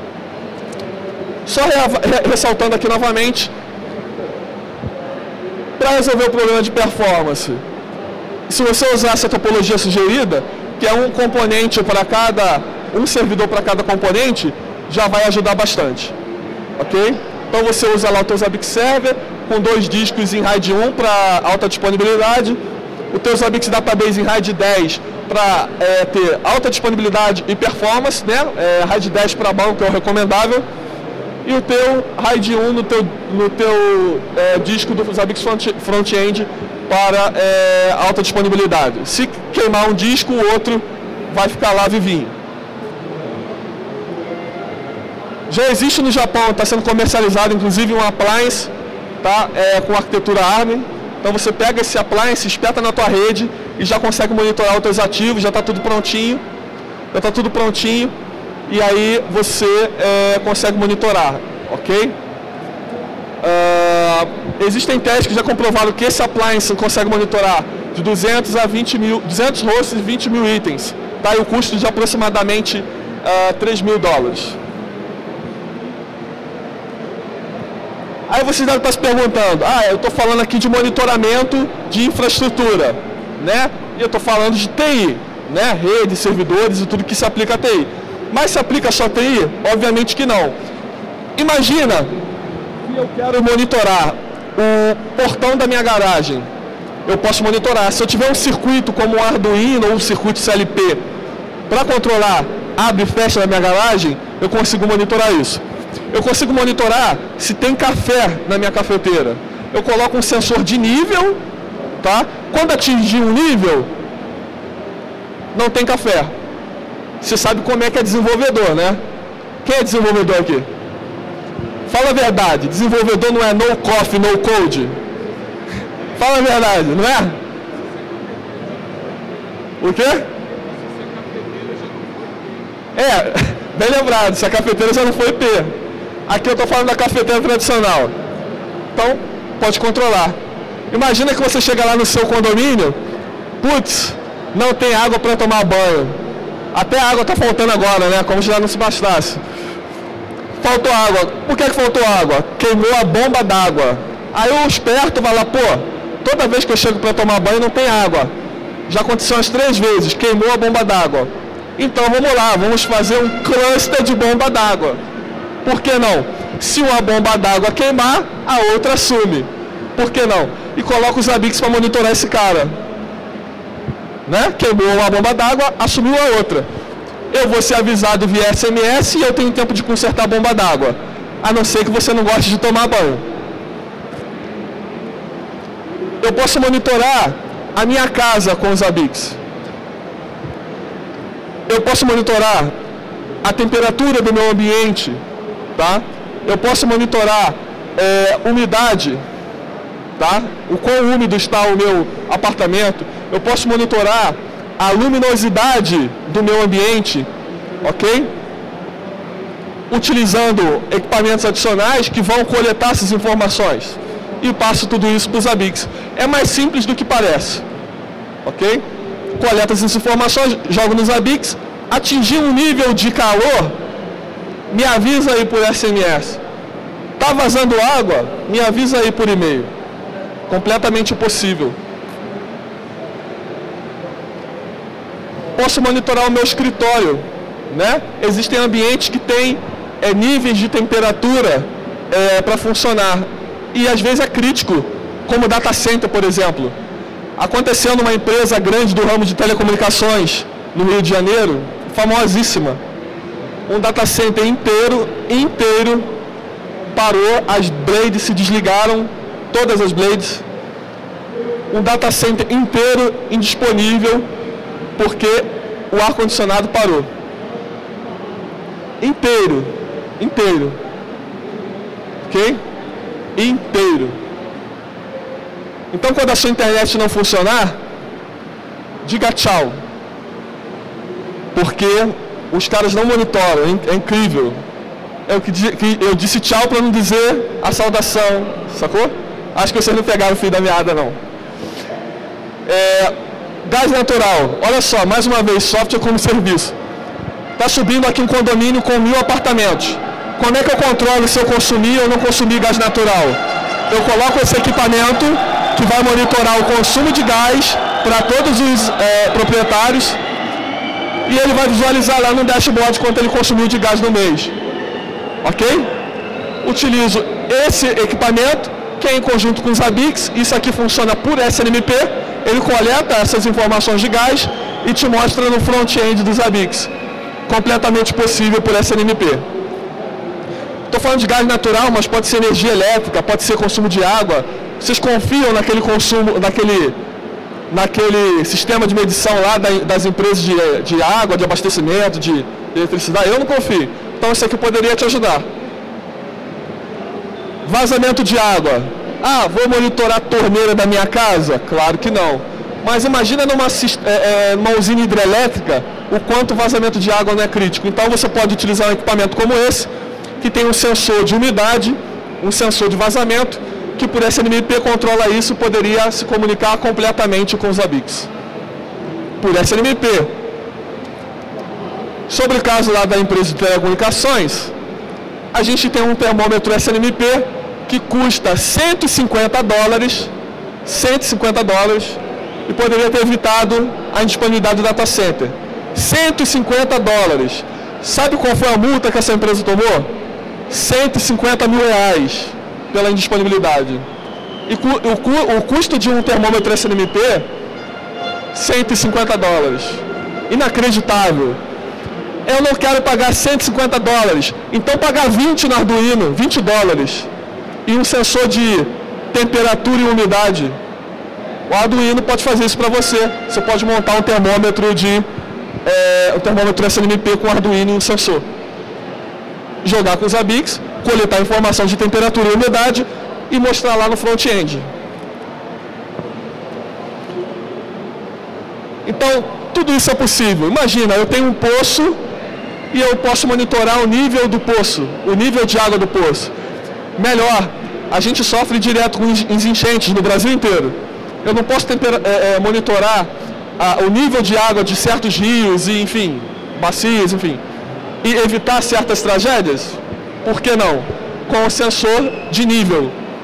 Só re, re, ressaltando aqui novamente, para resolver o problema de performance, se você usar essa topologia sugerida, que é um componente para cada, um servidor para cada componente, já vai ajudar bastante, ok? Então você usa lá o teu Zabbix Server, com dois discos em RAID um para alta disponibilidade, o teu Zabbix Database em RAID dez para é, ter alta disponibilidade e performance, né? É, RAID dez para bom, que é o recomendável, e o teu RAID um no teu, no teu é, disco do Zabbix Front-End para é, alta disponibilidade. Se queimar um disco, o outro vai ficar lá vivinho. Já existe no Japão, está sendo comercializado inclusive um appliance, tá? É, com arquitetura ARM. Então você pega esse appliance, espeta na tua rede e já consegue monitorar os teus ativos, já está tudo prontinho, já está tudo prontinho. E aí você é, consegue monitorar, ok? Uh, existem testes que já comprovaram que esse appliance consegue monitorar de duzentos a vinte mil, duzentos hosts e vinte mil itens, tá? E o custo de aproximadamente uh, três mil dólares. Aí você deve estar se perguntando, ah, eu estou falando aqui de monitoramento de infraestrutura, né? E eu estou falando de T I, né? Redes, servidores e tudo que se aplica a T I. Mas se aplica só T I? Obviamente que não. Imagina que eu quero monitorar o portão da minha garagem. Eu posso monitorar. Se eu tiver um circuito como um Arduino ou um circuito C L P para controlar abre e fecha da minha garagem, eu consigo monitorar isso. Eu consigo monitorar se tem café na minha cafeteira. Eu coloco um sensor de nível, tá? Quando atingir um nível, não tem café. Você sabe como é que é desenvolvedor, né? Quem é desenvolvedor aqui? Fala a verdade, desenvolvedor não é no coffee, no code. Fala a verdade, não é? O quê? É, bem lembrado, se a cafeteira já não foi P. Aqui eu estou falando da cafeteira tradicional. Então, pode controlar. Imagina que você chega lá no seu condomínio, putz, não tem água para tomar banho. Até a água está faltando agora, né? Como se já não se bastasse. Faltou água. Por que que faltou água? Queimou a bomba d'água. Aí o esperto vai lá, pô, toda vez que eu chego para tomar banho não tem água. Já aconteceu umas três vezes, queimou a bomba d'água. Então vamos lá, vamos fazer um cluster de bomba d'água. Por que não? Se uma bomba d'água queimar, a outra assume. Por que não? E coloca os Zabbix para monitorar esse cara. Né? Queimou uma bomba d'água, assumiu a outra. Eu vou ser avisado via S M S e eu tenho tempo de consertar a bomba d'água. A não ser que você não goste de tomar banho. Eu posso monitorar a minha casa com os Zabbix. Eu posso monitorar a temperatura do meu ambiente, tá? Eu posso monitorar é, umidade, tá? O quão úmido está o meu apartamento. Eu posso monitorar a luminosidade do meu ambiente, ok? Utilizando equipamentos adicionais que vão coletar essas informações. E passo tudo isso para os Zabbix. É mais simples do que parece, ok? Coleta essas informações, jogo nos Zabbix, atingir um nível de calor, me avisa aí por S M S. Tá vazando água? Me avisa aí por e-mail. Completamente possível. Posso monitorar o meu escritório, né? Existem ambientes que têm é, níveis de temperatura é, para funcionar. E às vezes é crítico, como data center, por exemplo. Aconteceu numa empresa grande do ramo de telecomunicações no Rio de Janeiro, famosíssima. Um data center inteiro, inteiro, parou, as blades se desligaram todas as blades, um data center inteiro indisponível porque o ar-condicionado parou. Inteiro, inteiro, ok? Inteiro. Então, quando a sua internet não funcionar, diga tchau, porque os caras não monitoram, é incrível. Eu, que, eu disse tchau para não dizer a saudação, sacou? Acho que vocês não pegaram o fio da meada, não. É, gás natural, olha só, mais uma vez, software como serviço. Está subindo aqui um condomínio com mil apartamentos. Como é que eu controlo se eu consumir ou não consumir gás natural? Eu coloco esse equipamento que vai monitorar o consumo de gás para todos os é, proprietários e ele vai visualizar lá no dashboard quanto ele consumiu de gás no mês. Ok? Utilizo esse equipamento, que é em conjunto com os Zabbix. Isso aqui funciona por S N M P. Ele coleta essas informações de gás e te mostra no front-end dos Zabbix. Completamente possível por S N M P. Estou falando de gás natural, mas pode ser energia elétrica, pode ser consumo de água. Vocês confiam naquele consumo, naquele, naquele sistema de medição lá das empresas de, de água, de abastecimento, de eletricidade? Eu não confio. Então isso aqui poderia te ajudar. Vazamento de água. Ah, vou monitorar a torneira da minha casa? Claro que não. Mas imagina numa, é, numa usina hidrelétrica o quanto o vazamento de água não é crítico. Então você pode utilizar um equipamento como esse, que tem um sensor de umidade, um sensor de vazamento, que por S N M P controla isso e poderia se comunicar completamente com os Zabbix. Por S N M P. Sobre o caso lá da empresa de telecomunicações, a gente tem um termômetro S N M P que custa cento e cinquenta dólares, cento e cinquenta dólares, e poderia ter evitado a indisponibilidade do data center. cento e cinquenta dólares. Sabe qual foi a multa que essa empresa tomou? cento e cinquenta mil reais pela indisponibilidade. E o, cu, o custo de um termômetro S N M P, cento e cinquenta dólares. Inacreditável. Eu não quero pagar cento e cinquenta dólares, então pagar vinte no Arduino, vinte dólares. E um sensor de temperatura e umidade. O Arduino pode fazer isso para você. Você pode montar um termômetro de é, um termômetro S N M P com Arduino e um sensor. Jogar com os Zabbix, coletar informação de temperatura e umidade e mostrar lá no front-end. Então, tudo isso é possível. Imagina, eu tenho um poço e eu posso monitorar o nível do poço, o nível de água do poço. Melhor, a gente sofre direto com enchentes no Brasil inteiro. Eu não posso tempera, é, é, monitorar a, o nível de água de certos rios e, enfim, bacias, enfim, e evitar certas tragédias? Por que não? Com o sensor de nível.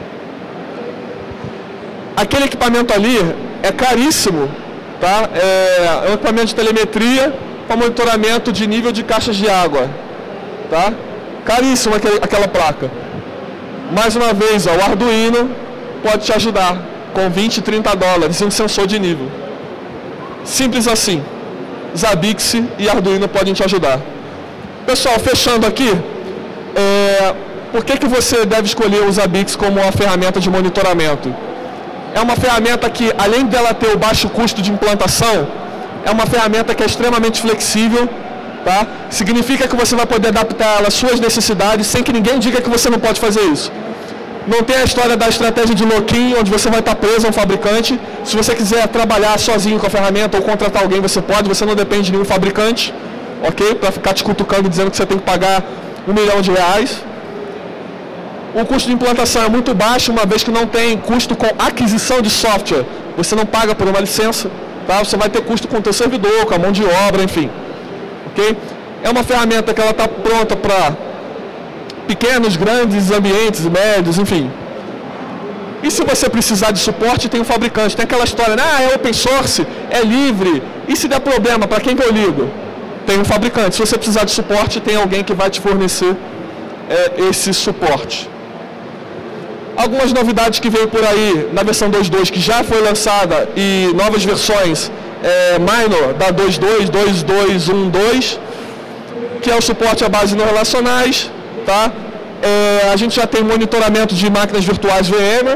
Aquele equipamento ali é caríssimo, tá? É, é um equipamento de telemetria para monitoramento de nível de caixas de água, tá? Caríssimo aquele, aquela placa. Mais uma vez, ó, o Arduino pode te ajudar com vinte, trinta dólares e um sensor de nível. Simples assim. Zabbix e Arduino podem te ajudar. Pessoal, fechando aqui, é, por que, que você deve escolher o Zabbix como uma ferramenta de monitoramento? É uma ferramenta que, além dela ter o baixo custo de implantação, é uma ferramenta que é extremamente flexível, tá? Significa que você vai poder adaptar ela às suas necessidades sem que ninguém diga que você não pode fazer isso. Não tem a história da estratégia de lock-in, onde você vai estar preso a um fabricante. Se você quiser trabalhar sozinho com a ferramenta ou contratar alguém, você pode, você não depende de nenhum fabricante, ok? Para ficar te cutucando dizendo que você tem que pagar um milhão de reais. O custo de implantação é muito baixo, uma vez que não tem custo com aquisição de software. Você não paga por uma licença, tá? Você vai ter custo com o teu servidor, com a mão de obra, enfim. Ok? É uma ferramenta que ela está pronta para pequenos, grandes ambientes, médios, enfim. E se você precisar de suporte, tem um fabricante. Tem aquela história, ah, é open source, é livre. E se der problema, para quem que eu ligo? Tem um fabricante. Se você precisar de suporte, tem alguém que vai te fornecer é, esse suporte. Algumas novidades que veio por aí na versão dois ponto dois, que já foi lançada, e novas versões é, minor da dois ponto dois, dois ponto dois ponto um ponto dois, que é o suporte à base não relacionais, tá? É, a gente já tem monitoramento de máquinas virtuais V M,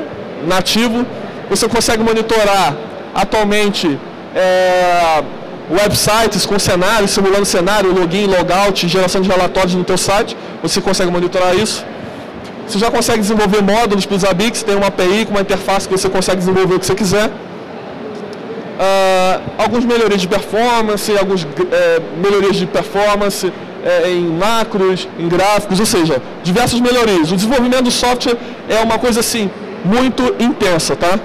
nativo. Você consegue monitorar atualmente é, websites com cenário, simulando cenário, login, logout, geração de relatórios no teu site. Você consegue monitorar isso. Você já consegue desenvolver módulos para os Zabbix, tem uma A P I com uma interface que você consegue desenvolver o que você quiser. Uh, algumas melhorias de performance, algumas é, melhorias de performance é, em macros, em gráficos, ou seja, diversas melhorias. O desenvolvimento do software é uma coisa assim, muito intensa, tá?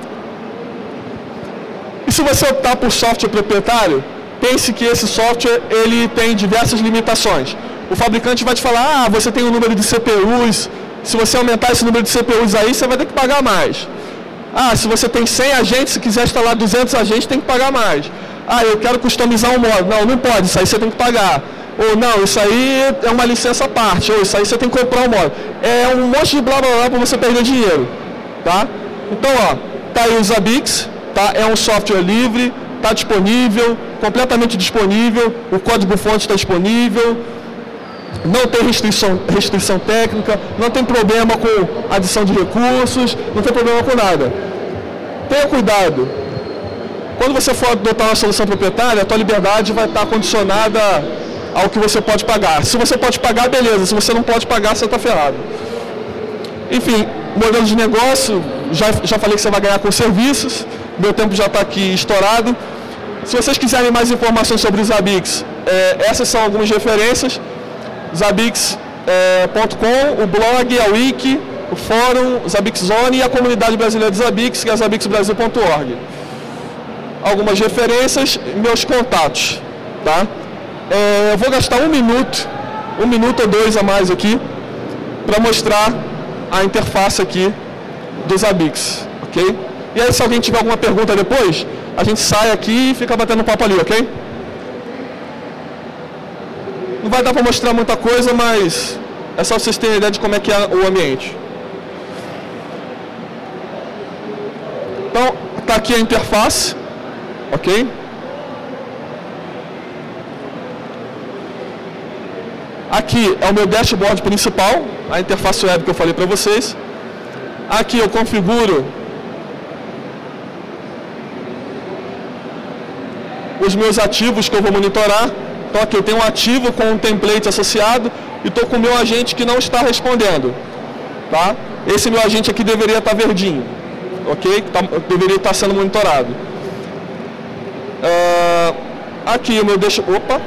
E se você optar por software proprietário, pense que esse software ele tem diversas limitações. O fabricante vai te falar, ah, você tem um número de C P Us, se você aumentar esse número de C P Us aí, você vai ter que pagar mais. Ah, se você tem cem agentes, se quiser instalar duzentos agentes, tem que pagar mais. Ah, eu quero customizar um módulo. Não, não pode, isso aí você tem que pagar. Ou não, isso aí é uma licença à parte. Ou isso aí você tem que comprar um módulo. É um monte de blá blá blá para você perder dinheiro. Tá? Então, ó, tá aí o Zabbix, tá? É um software livre, tá disponível, completamente disponível, o código-fonte está disponível, não tem restrição, restrição técnica, não tem problema com adição de recursos, não tem problema com nada. Tenha cuidado. Quando você for adotar uma solução proprietária, a tua liberdade vai estar condicionada ao que você pode pagar. Se você pode pagar, beleza. Se você não pode pagar, você está ferrado. Enfim, modelo de negócio, já, já falei que você vai ganhar com serviços. Meu tempo já está aqui estourado. Se vocês quiserem mais informações sobre os Zabbix, é, essas são algumas referências. Zabbix ponto com, o blog, a wiki, o fórum, o Zabbix Zone e a comunidade brasileira de Zabbix, que é zabbix brasil ponto org. Algumas referências, meus contatos, tá? É, eu vou gastar um minuto, um minuto ou dois a mais aqui, para mostrar a interface aqui do Zabbix, ok? E aí, se alguém tiver alguma pergunta depois, a gente sai aqui e fica batendo papo ali, ok? Não vai dar para mostrar muita coisa, mas é só vocês terem ideia de como é que é o ambiente. Então, está aqui a interface, ok? Aqui é o meu dashboard principal, a interface web que eu falei para vocês. Aqui eu configuro os meus ativos que eu vou monitorar. Então aqui eu tenho um ativo com um template associado e estou com o meu agente que não está respondendo. Tá? Esse meu agente aqui deveria estar verdinho, ok? Tá, deveria estar sendo monitorado. Uh, aqui o meu deixa... Opa!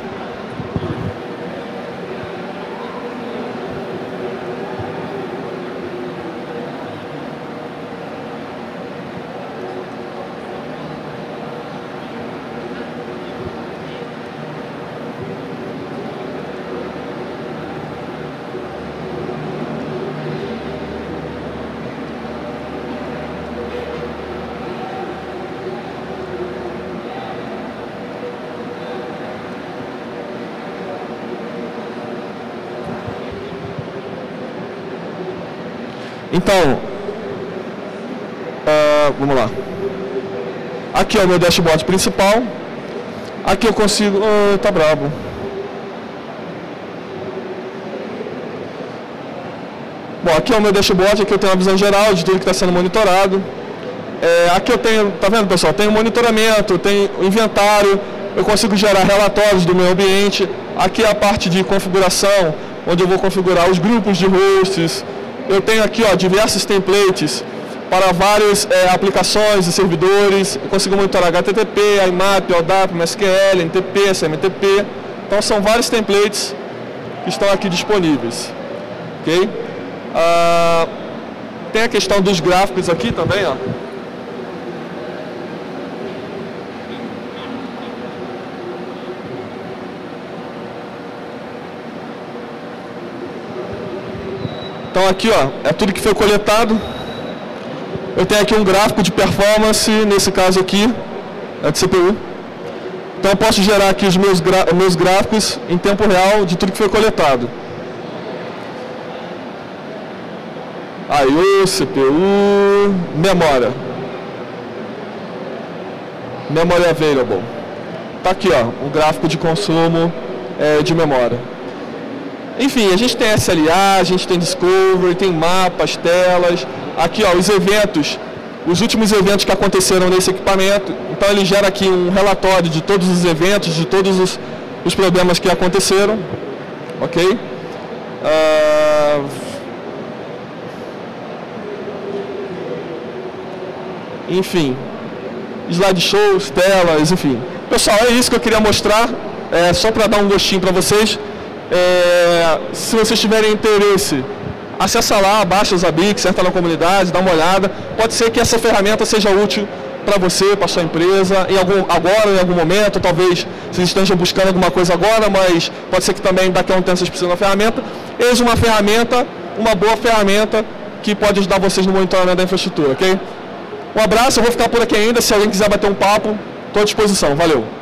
Então, uh, vamos lá. Aqui é o meu dashboard principal. Aqui eu consigo... Oh, tá brabo. Bom, aqui é o meu dashboard, aqui eu tenho uma visão geral de tudo que está sendo monitorado. É, aqui eu tenho, tá vendo, pessoal? Tenho monitoramento, tenho inventário, eu consigo gerar relatórios do meu ambiente. Aqui é a parte de configuração, onde eu vou configurar os grupos de hosts. Eu tenho aqui, ó, diversos templates para várias é, aplicações e servidores. Eu consigo monitorar H T T P, I M A P, O D A P, M S Q L, N T P, S M T P. Então são vários templates que estão aqui disponíveis. Ok? Ah, tem a questão dos gráficos aqui também, ó. Então aqui, ó, é tudo que foi coletado. Eu tenho aqui um gráfico de performance, nesse caso aqui, é de C P U. Então eu posso gerar aqui os meus, meus gráficos em tempo real de tudo que foi coletado. I O, C P U, memória. Memory available. Tá aqui, ó, o gráfico de consumo é, de memória. Enfim, a gente tem S L A, a gente tem Discovery, tem mapas, telas, aqui ó, os eventos, os últimos eventos que aconteceram nesse equipamento. Então ele gera aqui um relatório de todos os eventos, de todos os, os problemas que aconteceram, ok? Uh... Enfim, slideshows, telas, enfim. Pessoal, é isso que eu queria mostrar, é, só para dar um gostinho para vocês. É, se vocês tiverem interesse, acessa lá, baixa os Zabbix, entra na comunidade, dá uma olhada. Pode ser que essa ferramenta seja útil para você, para sua empresa, em algum, agora, em algum momento, talvez vocês estejam buscando alguma coisa agora, mas pode ser que também daqui a um tempo vocês precisem de uma ferramenta. Eis uma ferramenta, uma boa ferramenta que pode ajudar vocês no monitoramento da infraestrutura, ok? Um abraço, eu vou ficar por aqui ainda, se alguém quiser bater um papo, estou à disposição. Valeu!